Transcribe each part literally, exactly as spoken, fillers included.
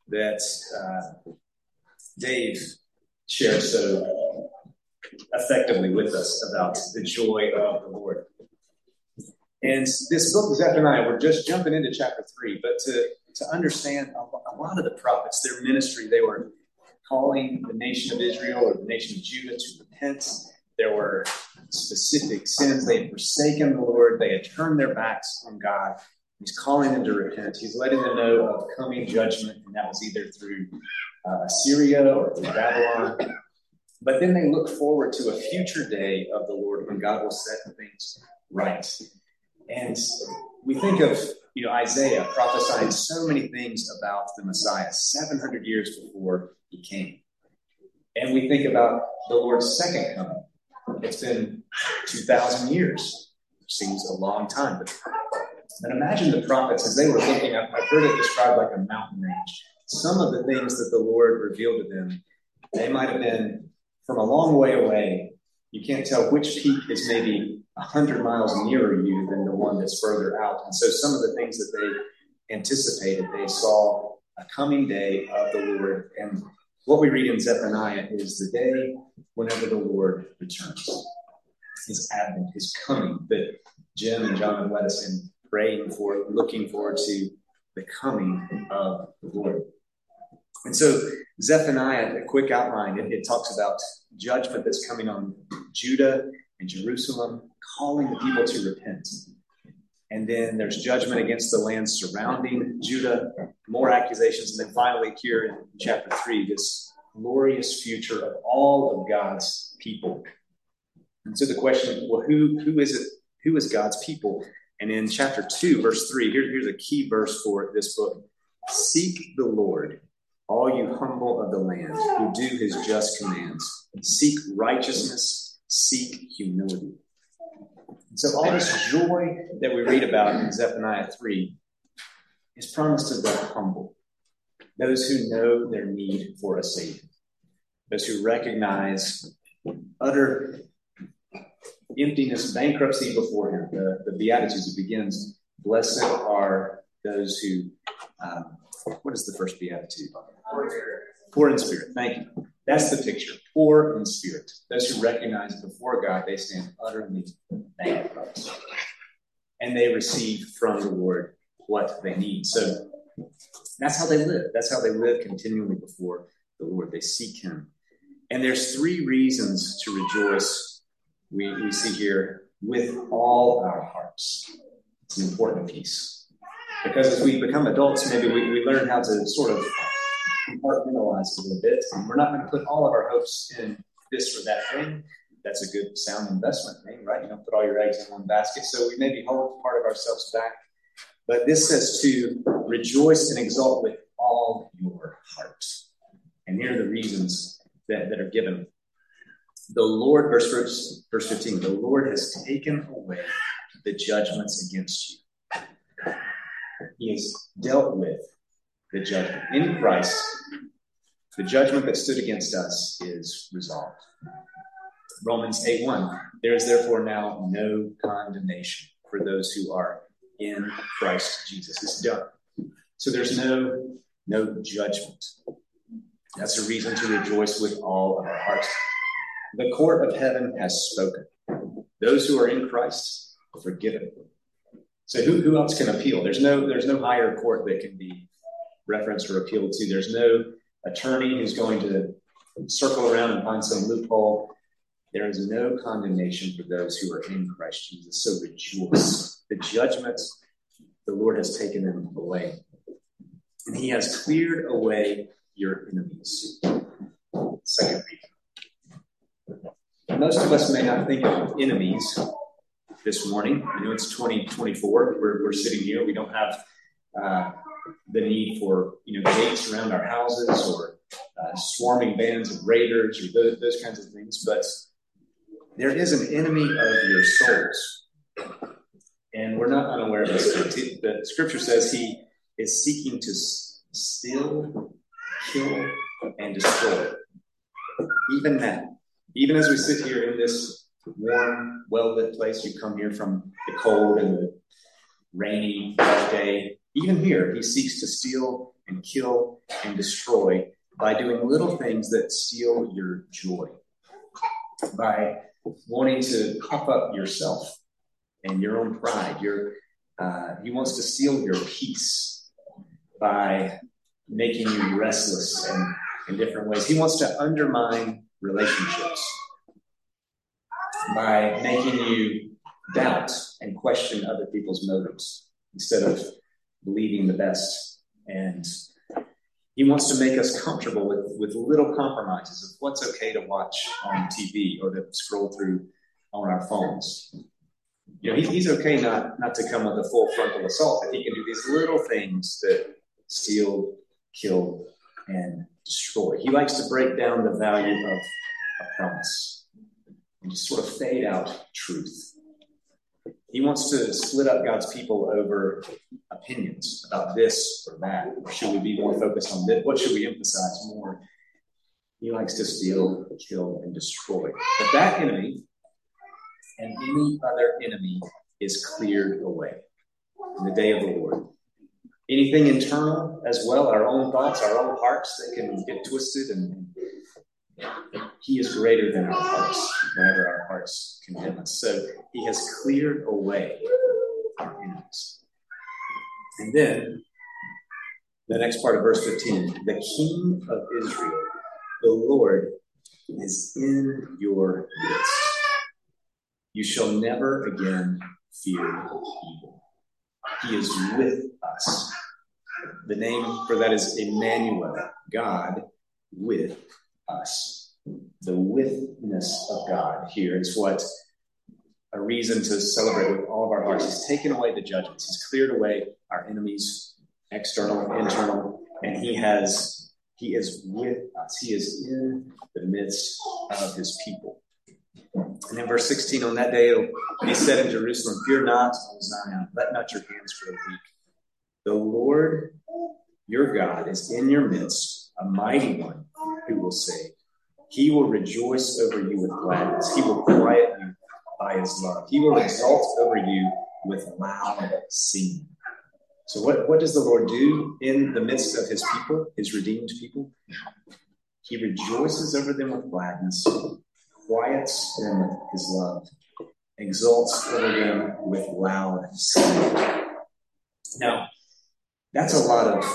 that uh, Dave shared so effectively with us about the joy of the Lord. And this book of Zephaniah, we're just jumping into chapter three, but to, to understand a lot of the prophets, their ministry, they were calling the nation of Israel or the nation of Judah to repent. There were specific sins. They had forsaken the Lord. They had turned their backs on God. He's calling them to repent. He's letting them know of coming judgment, and that was either through uh, Assyria or through Babylon. But then they look forward to a future day of the Lord when God will set things right. And we think of, you know, Isaiah prophesying so many things about the Messiah seven hundred years before he came. And we think about the Lord's second coming. It's been two thousand years, which seems a long time. But, but imagine the prophets as they were looking up. I've heard it described like a mountain range. Some of the things that the Lord revealed to them, they might have been from a long way away. You can't tell which peak is maybe one hundred miles nearer you than the one that's further out. And so some of the things that they anticipated, they saw a coming day of the Lord. And what we read in Zephaniah is the day whenever the Lord returns. His advent, his coming, that Jim and John have led us in praying for, looking forward to the coming of the Lord. And so Zephaniah, a quick outline, it, it talks about judgment that's coming on Judah and Jerusalem, calling the people to repent. And then there's judgment against the land surrounding Judah, more accusations, and then finally here in chapter three, this glorious future of all of God's people. And so the question, well, who who is it? Who is God's people? And in chapter two, verse three, here, here's a key verse for this book. Seek the Lord, all you humble of the land, who do his just commands. Seek righteousness, seek humility. And so all this joy that we read about in Zephaniah three is promised to the humble, those who know their need for a Savior, those who recognize utter emptiness, bankruptcy before him. The, the Beatitudes, it begins, blessed are those who, um, what is the first Beatitude? Poor in spirit. Thank you. That's the picture. Poor in spirit. Those who recognize before God they stand utterly bankrupt. And they receive from the Lord what they need. So that's how they live. That's how they live continually before the Lord. They seek him. And there's three reasons to rejoice we, we see here with all our hearts. It's an important piece. Because as we become adults, maybe we, we learn how to sort of compartmentalize a little bit. And we're not going to put all of our hopes in this or that thing. That's a good sound investment thing, right? You don't put all your eggs in one basket. So we maybe hold part of ourselves back. But this says to rejoice and exult with all your heart. And here are the reasons that, that are given. The Lord, verse, verse, verse fifteen, the Lord has taken away the judgments against you. He has dealt with the judgment. In Christ, the judgment that stood against us is resolved. Romans eight one, there is therefore now no condemnation for those who are in Christ Jesus. It's done. So there's no, no judgment. That's a reason to rejoice with all of our hearts. The court of heaven has spoken. Those who are in Christ are forgiven. So who, who else can appeal? There's no, there's no higher court that can be referenced or appealed to. There's no attorney who's going to circle around and find some loophole. There is no condemnation for those who are in Christ Jesus. So rejoice. The judgment, the Lord has taken them away. And he has cleared away your enemies. Second reason. Most of us may not think of enemies this morning. I know it's twenty twenty-four. We're, we're sitting here. We don't have uh, the need for, you know, gates around our houses or uh, swarming bands of raiders or those, those kinds of things. But there is an enemy of your souls. And we're not unaware of this. The scripture says he is seeking to steal, kill, and destroy. Even now. Even as we sit here in this warm, well-lit place, you come here from the cold and the rainy day. Even here, he seeks to steal, and kill and destroy by doing little things that steal your joy, by wanting to puff up yourself and your own pride. Your, uh, he wants to steal your peace by making you restless and in different ways. He wants to undermine relationships by making you doubt and question other people's motives instead of believing the best. And he wants to make us comfortable with, with little compromises of what's okay to watch on T V or to scroll through on our phones. You know, he, he's okay not, not to come with a full frontal assault, but he can do these little things that steal, kill, and destroy. He likes to break down the value of a promise and just sort of fade out truth. He wants to split up God's people over opinions about this or that. Or should we be more focused on this? What should we emphasize more? He likes to steal, kill, and destroy. But that enemy and any other enemy is cleared away in the day of the Lord. Anything internal as well, our own thoughts, our own hearts that can get twisted, and he is greater than our hearts whenever our hearts condemn us. So he has cleared away our enemies. And then the next part of verse fifteen, the King of Israel, the Lord, is in your midst. You shall never again fear evil. He is with us. The name for that is Emmanuel, God with us. The withness of God here is what a reason to celebrate with all of our hearts. He's taken away the judgments. He's cleared away our enemies, external, internal, and he has, he is with us. He is in the midst of his people. And in verse sixteen, on that day, it'll be said in Jerusalem, fear not, O Zion, let not your hands grow weak. The Lord, your God, is in your midst, a mighty one who will save. He will rejoice over you with gladness. He will quiet you by his love. He will exalt over you with loud singing. So what, what does the Lord do in the midst of his people, his redeemed people? He rejoices over them with gladness, quiets them with his love, exalts over them with loud singing. Now, that's a lot of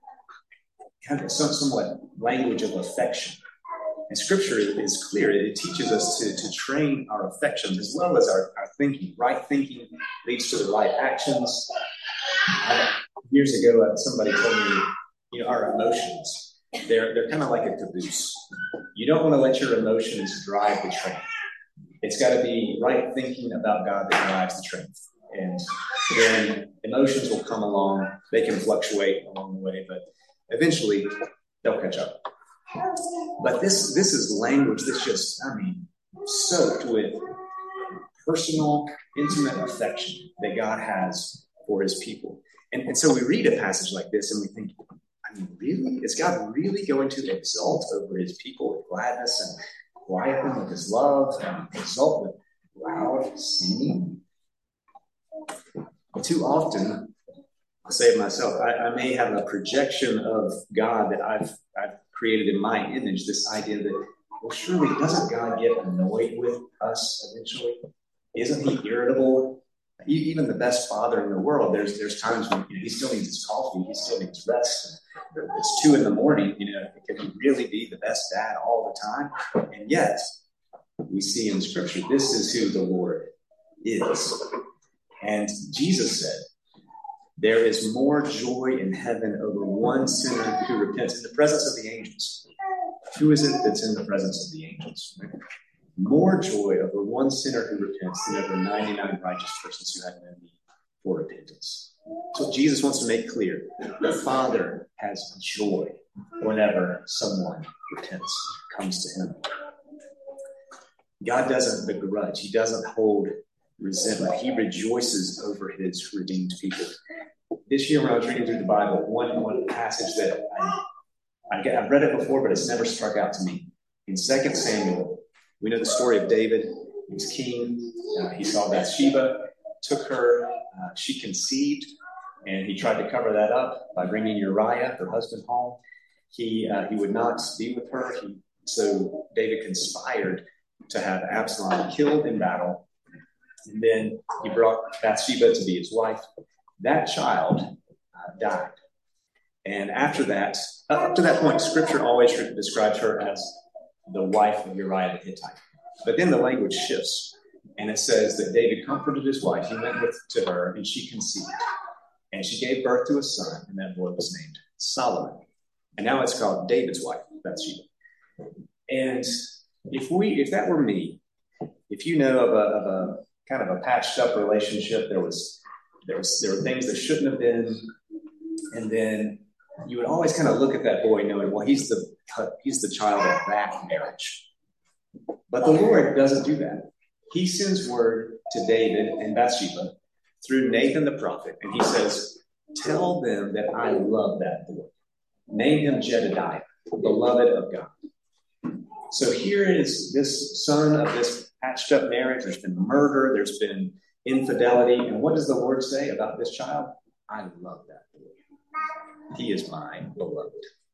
kind of some, somewhat language of affection. And Scripture is clear. It teaches us to, to train our affections as well as our, our thinking. Right thinking leads to the right actions. Uh, years ago, uh, somebody told me, you know, our emotions, they're, they're kind of like a caboose. You don't want to let your emotions drive the train. It's got to be right thinking about God that drives the train. And then emotions will come along. They can fluctuate along the way, but eventually they'll catch up. But this this is language that's just, I mean, soaked with personal, intimate affection that God has for his people. And, and so we read a passage like this and we think, I mean, really? Is God really going to exalt over his people with gladness and quiet them with his love and exalt with loud singing? Too often, I say of myself, I, I may have a projection of God that I've I've created in my image, this idea that, well, surely doesn't God get annoyed with us eventually? Isn't he irritable? Even the best father in the world, there's there's times when, you know, he still needs his coffee, he still needs rest. It's two in the morning, you know, can he really be the best dad all the time? And yet, we see in Scripture, this is who the Lord is. And Jesus said, there is more joy in heaven over one sinner who repents in the presence of the angels. Who is it that's in the presence of the angels? Right? More joy over one sinner who repents than over ninety-nine righteous persons who have no need for repentance. So Jesus wants to make clear, the Father has joy whenever someone repents, comes to him. God doesn't begrudge. He doesn't hold resentment. He rejoices over his redeemed people. This year when I was reading through the Bible, one, one passage that I, I get, I've read it before, but it's never struck out to me. In Second Samuel, we know the story of David. He was king. Uh, he saw Bathsheba, took her. Uh, she conceived, And he tried to cover that up by bringing Uriah, her husband, home. He uh, he would not be with her. He, so David conspired to have Absalom killed in battle. And then he brought Bathsheba to be his wife. That child uh, died. And after that, up to that point, Scripture always describes her as the wife of Uriah the Hittite. But then the language shifts, and it says that David comforted his wife. He went with to her, and she conceived. And she gave birth to a son, and that boy was named Solomon. And now it's called David's wife, Bathsheba. And if we, if that were me, if you know of a, of a kind of a patched up relationship, there was, there was, there were things that shouldn't have been, and then you would always kind of look at that boy knowing, well, he's the, he's the child of that marriage. But the Lord doesn't do that. He sends word to David and Bathsheba through Nathan the prophet, and he says, tell them that I love that boy. Name him Jedediah, beloved of God. So here is this son of this patched up marriage. There's been murder. There's been infidelity. And what does the Lord say about this child? I love that boy. He is my beloved.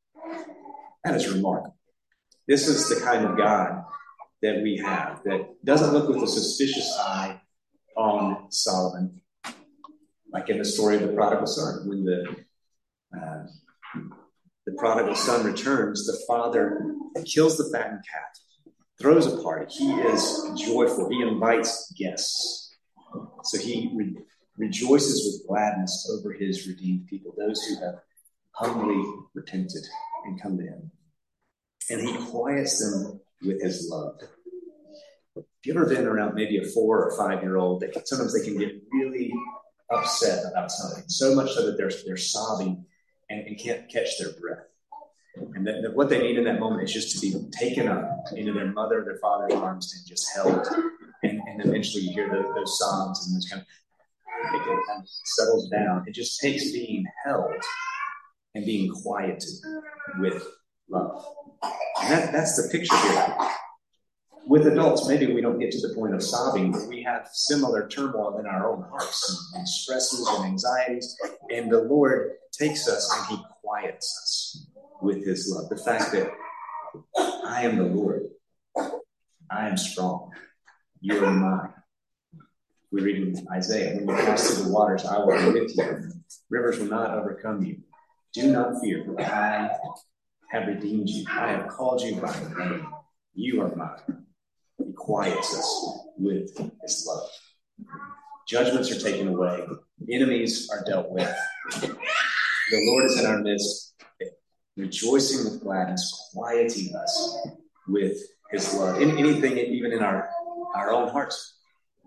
That is remarkable. This is the kind of God that we have that doesn't look with a suspicious eye on Solomon, like in the story of the prodigal son. When the uh, the prodigal son returns, the father kills the fattened calf, throws a party. He is joyful. He invites guests. So he re- rejoices with gladness over his redeemed people, those who have humbly repented and come to him. And he quiets them with his love. Have you ever been around maybe a four or five-year-old that sometimes they can get really upset about something, so much so that they're they're sobbing and, and can't catch their breath. And that, that what they need in that moment is just to be taken up into their mother or their father's arms and just held. And, and eventually you hear those, those sobs and this kind of, it kind of settles down. It just takes being held and being quieted with love. And that, that's the picture here. With adults, maybe we don't get to the point of sobbing, but we have similar turmoil in our own hearts and, and stresses and anxieties. And the Lord takes us and he quiets us with his love. The fact that I am the Lord. I am strong. You are mine. We read in Isaiah, when you pass through the waters, I will be with you. Rivers will not overcome you. Do not fear, for I have redeemed you. I have called you by name. You are mine. He quiets us with his love. Judgments are taken away. Enemies are dealt with. The Lord is in our midst, rejoicing with gladness, quieting us with his love. In anything, even in our, our own hearts.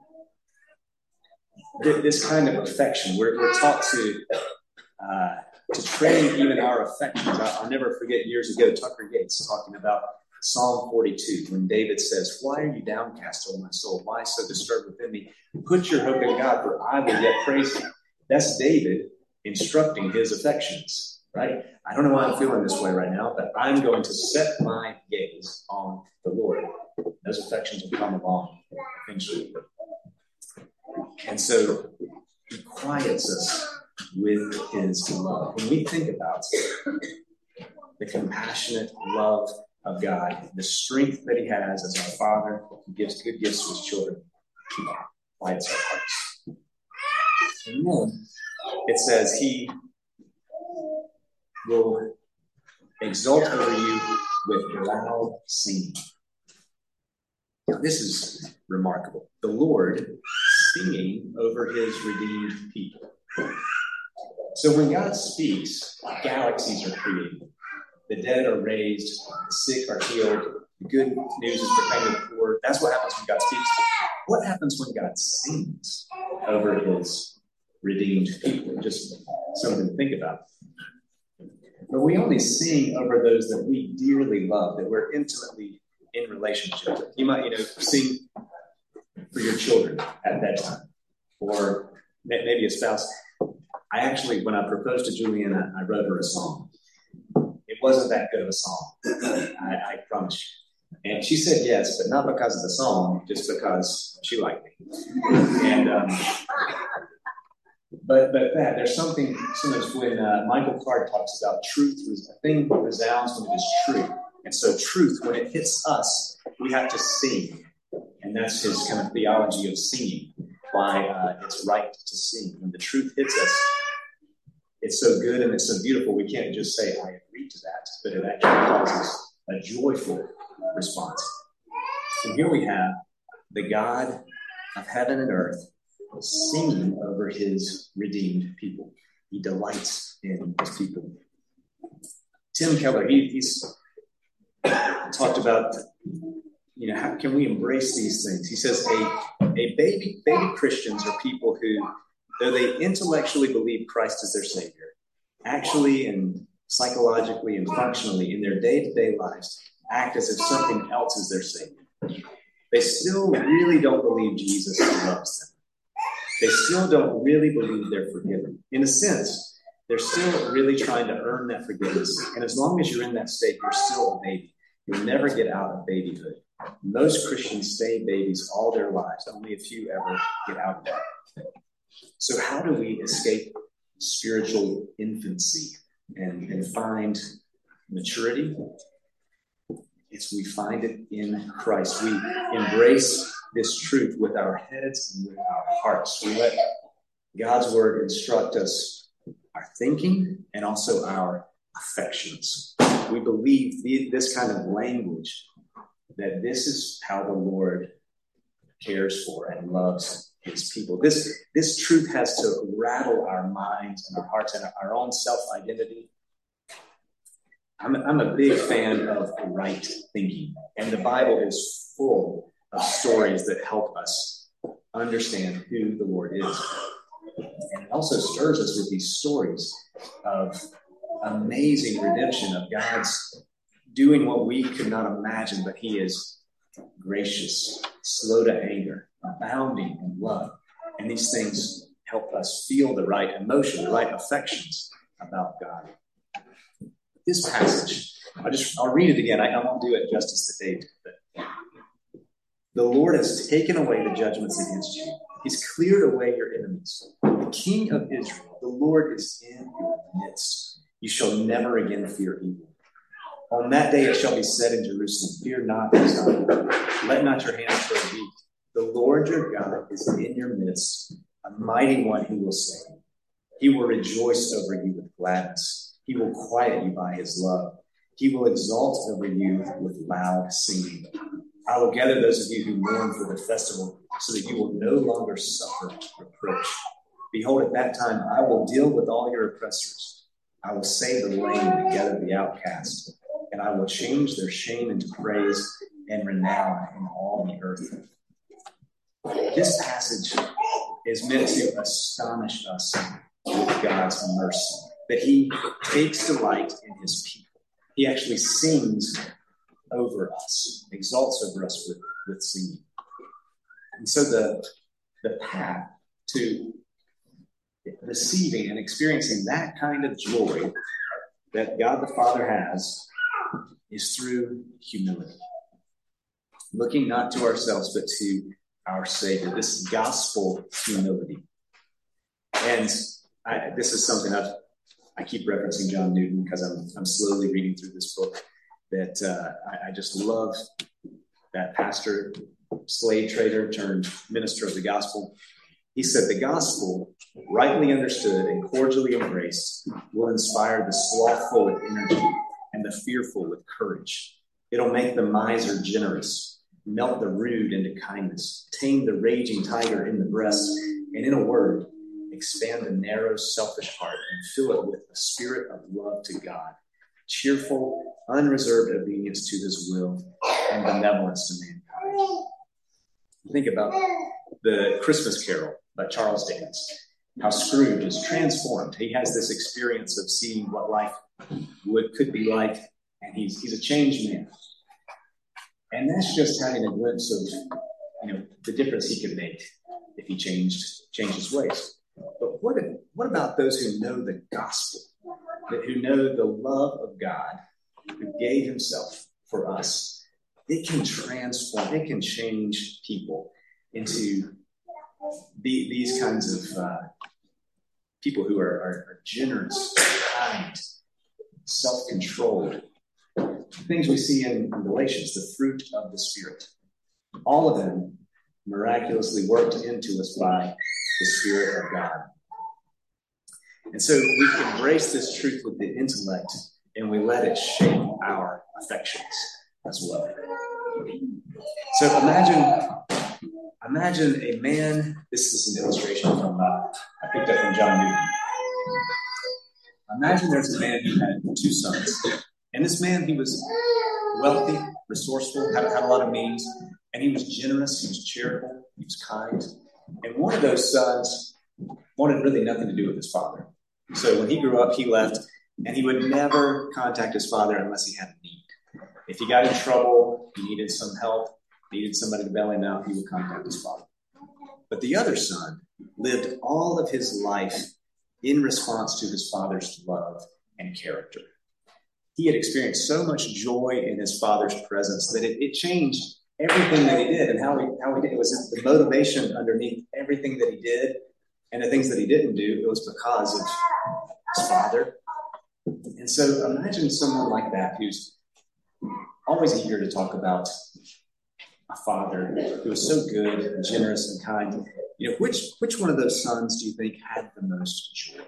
This kind of affection, we're, we're taught to uh, to train even our affections. I'll, I'll never forget years ago, Tucker Yates talking about Psalm forty-two, when David says, why are you downcast, O my soul? Why so disturbed within me? Put your hope in God, for I will yet praise him. That's David instructing his affections, right? I don't know why I'm feeling this way right now, but I'm going to set my gaze on the Lord. Those affections will come along eventually. And so he quiets us with his love. When we think about the compassionate love of God, the strength that he has as our Father, who gives good gifts to his children, he quiets our hearts. And then it says he will exult over you with loud singing. Now, this is remarkable. The Lord singing over his redeemed people. So when God speaks, galaxies are created. The dead are raised. The sick are healed. The good news is proclaimed to the poor. That's what happens when God speaks. What happens when God sings over his redeemed people? Just something to think about. But we only sing over those that we dearly love, that we're intimately in relationship with. You might, you know, sing for your children at that time, or maybe a spouse. I actually, when I proposed to Juliana, I wrote her a song. It wasn't that good of a song, I, I promise you. And she said yes, but not because of the song, just because she liked me. And um, But but that there's something sometimes when uh, Michael Clark talks about truth, a thing resounds when it is true. And so truth, when it hits us, we have to sing. And that's his kind of theology of singing, why uh, it's right to sing. When the truth hits us, it's so good and it's so beautiful, we can't just say, I agree to that, but it actually causes a joyful response. And here we have the God of heaven and earth singing over his redeemed people. He delights in his people. Tim Keller, he, he's talked about, you know, how can we embrace these things? He says a, a baby, baby Christians are people who, though they intellectually believe Christ is their Savior, actually and psychologically and functionally in their day-to-day lives act as if something else is their Savior. They still really don't believe Jesus loves them. They still don't really believe they're forgiven. In a sense, they're still really trying to earn that forgiveness. And as long as you're in that state, you're still a baby. You'll never get out of babyhood. Most Christians stay babies all their lives. Only a few ever get out of that. So how do we escape spiritual infancy and, and find maturity? It's we find it in Christ. We embrace this truth with our heads and with our hearts. We let God's word instruct us, our thinking and also our affections. We believe the, this kind of language, that this is how the Lord cares for and loves his people. This, this truth has to rattle our minds and our hearts and our own self-identity. I'm a, I'm a big fan of right thinking, and the Bible is full of stories that help us understand who the Lord is. And it also stirs us with these stories of amazing redemption, of God's doing what we could not imagine, but he is gracious, slow to anger, abounding in love. And these things help us feel the right emotion, the right affections about God. This passage, I'll just, I'll read it again. I, I won't do it justice today, but the Lord has taken away the judgments against you. He's cleared away your enemies. The King of Israel, the Lord is in your midst. You shall never again fear evil. On that day it shall be said in Jerusalem, fear not, Zion. Let not your hands grow weak. The Lord your God is in your midst, a mighty one who will save. He will rejoice over you with gladness. He will quiet you by his love. He will exalt over you with loud singing. I will gather those of you who mourn for the festival so that you will no longer suffer reproach. Behold, at that time I will deal with all your oppressors. I will save the lame and gather the outcast, and I will change their shame into praise and renown in all the earth. This passage is meant to astonish us with God's mercy, that he takes delight in his people. He actually sings over us, exalts over us with, with singing. And so the, the path to receiving and experiencing that kind of joy that God the Father has is through humility. Looking not to ourselves, but to our Savior. This gospel humility. And I, this is something I've, I keep referencing John Newton because I'm, I'm slowly reading through this book that uh, I, I just love that pastor, slave trader turned minister of the gospel. He said, the gospel, rightly understood and cordially embraced, will inspire the slothful with energy and the fearful with courage. It'll make the miser generous, melt the rude into kindness, tame the raging tiger in the breast, and in a word, expand the narrow, selfish heart and fill it with a spirit of love to God, cheerful, unreserved obedience to his will, and benevolence to mankind. Think about the Christmas Carol by Charles Dickens, how Scrooge is transformed. He has this experience of seeing what life would could be like, and he's he's a changed man. And that's just having a glimpse of, you know, the difference he could make if he changed changed his ways. But what if, what about those who know the gospel, that who know the love of God, who gave himself for us? It can transform, it can change people into the, these kinds of uh, people who are, are, are generous, kind, self-controlled. Things we see in, in Galatians, the fruit of the Spirit. All of them miraculously worked into us by the Spirit of God. And so we embrace this truth with the intellect, and we let it shape our affections as well. So imagine, imagine a man. This is an illustration from uh, I picked up from John Newton. Imagine there's a man who had two sons, and this man, he was wealthy, resourceful, had, had a lot of means, and he was generous, he was charitable, he was kind. And one of those sons wanted really nothing to do with his father. So when he grew up, he left, and he would never contact his father unless he had a need. If he got in trouble, he needed some help, needed somebody to bail him out, he would contact his father. But the other son lived all of his life in response to his father's love and character. He had experienced so much joy in his father's presence that it, it changed everything that he did and how he, how he did. It was the motivation underneath everything that he did and the things that he didn't do. It was because of his father. And so imagine someone like that who's always eager to talk about a father who was so good and generous and kind. You know, which which one of those sons do you think had the most joy?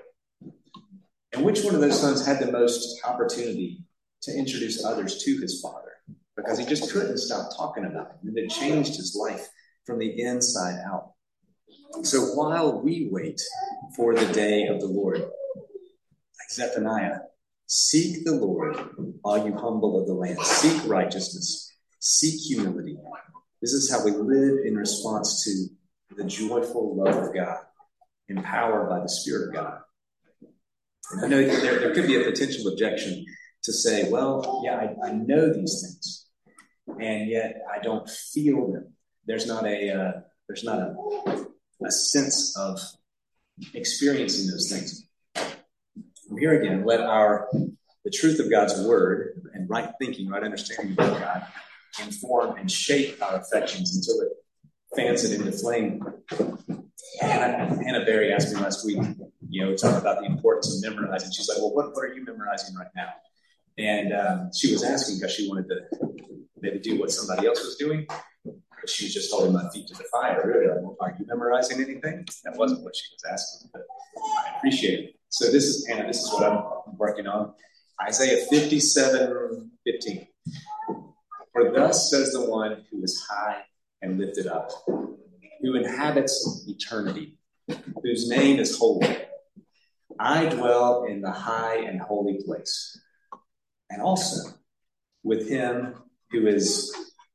And which one of those sons had the most opportunity to introduce others to his father? Because he just couldn't stop talking about it. And it changed his life from the inside out. So while we wait for the day of the Lord, like Zephaniah, seek the Lord, all you humble of the land. Seek righteousness. Seek humility. This is how we live in response to the joyful love of God, empowered by the Spirit of God. And I know there, there could be a potential objection to say, well, yeah, I, I know these things, and yet I don't feel them. There's not a uh, there's not a, a sense of experiencing those things. From here again, let our the truth of God's word and right thinking, right understanding of God inform and shape our affections until it fans it into flame. Hannah, Hannah Berry asked me last week, you know, talk about the importance of memorizing. She's like, well, what, what are you memorizing right now? And um, she was asking because she wanted to maybe do what somebody else was doing. But she was just holding my feet to the fire. Really, like, well, are you memorizing anything? That wasn't what she was asking, but I appreciate it. So this is, Hannah, this is what I'm working on. Isaiah fifty-seven fifteen. For thus says the one who is high and lifted up, who inhabits eternity, whose name is holy. I dwell in the high and holy place, and also with him who is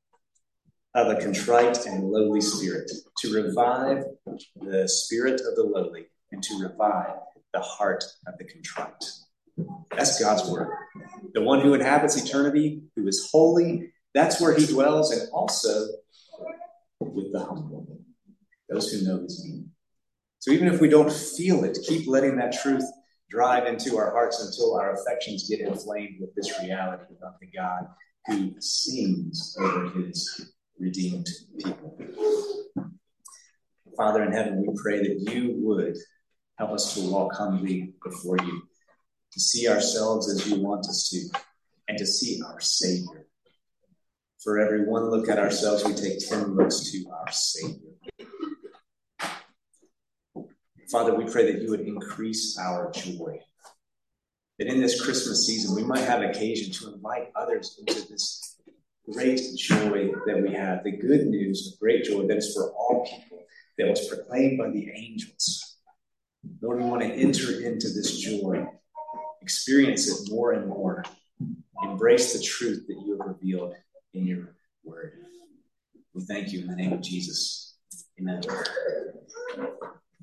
of a contrite and lowly spirit, to revive the spirit of the lowly and to revive the heart of the contrite. That's God's word. The one who inhabits eternity, who is holy, that's where he dwells, and also with the humble, those who know his name. So even if we don't feel it, keep letting that truth drive into our hearts until our affections get inflamed with this reality about the God who sings over his redeemed people. Father in heaven, we pray that you would help us to walk humbly before you, to see ourselves as you want us to, and to see our Savior. For every one look at ourselves, we take ten looks to our Savior. Father, we pray that you would increase our joy, that in this Christmas season, we might have occasion to invite others into this great joy that we have, the good news, the great joy that is for all people, that was proclaimed by the angels. Lord, we want to enter into this joy, experience it more and more, embrace the truth that you have revealed in your word. We thank you in the name of Jesus. Amen.